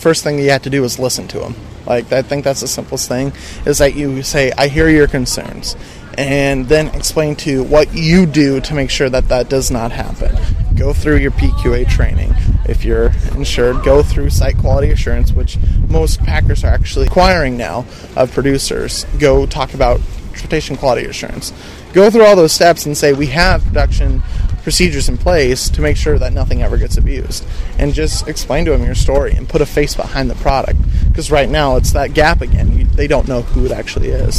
First thing you have to do is listen to them. Like, I think that's the simplest thing, is that you say, I hear your concerns, and then explain to what you do to make sure that that does not happen. Go through your PQA training. If you're insured, go through site quality assurance, which most packers are actually acquiring now of producers. Go talk about transportation quality assurance. Go through all those steps and say, we have production procedures in place to make sure that nothing ever gets abused. And just explain to them your story and put a face behind the product. Because right now it's that gap again. They don't know who it actually is.